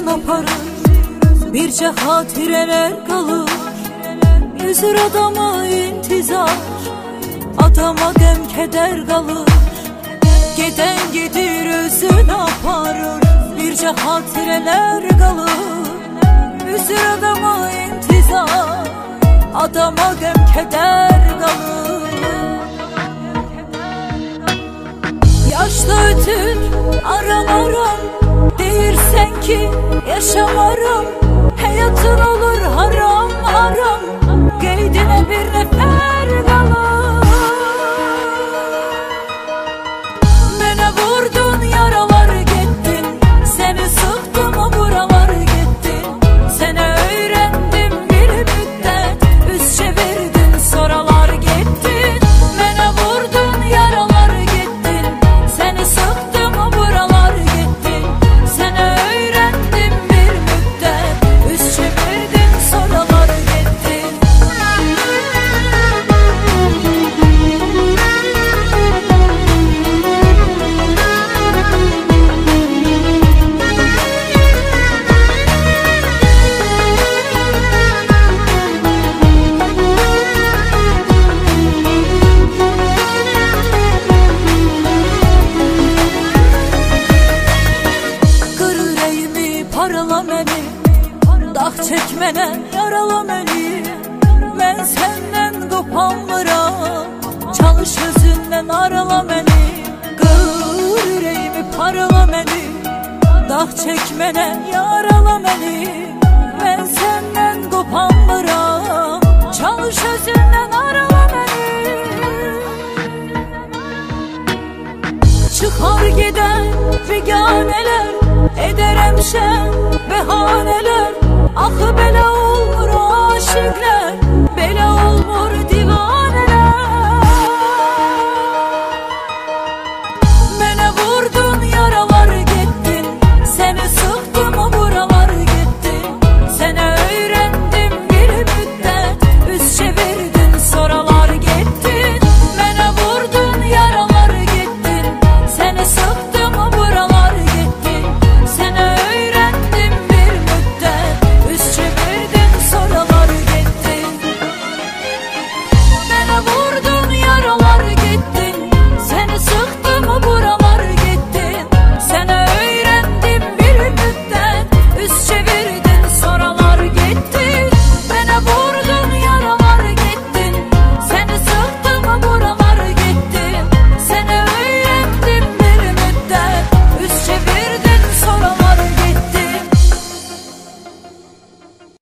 özün aparır, birce hatireler kalır. Üzür adama intizar, adama gəm keder kalır. Geden gidir özün aparır, birce hatireler kalır. Üzür adama intizar, adama gəm keder kalır. Yaşlı ötür aram aram, deyirsen ki yaşamaram. Hayatın olur haram haram, qeydinə bir nəfər qalır. Mənə vurdun yaralar getdin, səni sıxdım o buralar getdin. Sənə öyrəndim bir müddət, üz çevirdin soralar getdin. Mənə vurdun yaralar getdin, səni sıxdım o buralar getdin. Sənə öyrəndim bir müddət, üz çevirdin soralar getdin. Parala məni, dağ çəkmənə yarala məni. Mən səndən qopanmıram, çalış özündən arala məni. Qır ürəyimi parala məni, dağ çəkmənə yarala məni. Mən səndən qopanmıram, çalış özündən arala məni. Çıxar gedən biganələr, ederəm şən bəhanələr. Axı belə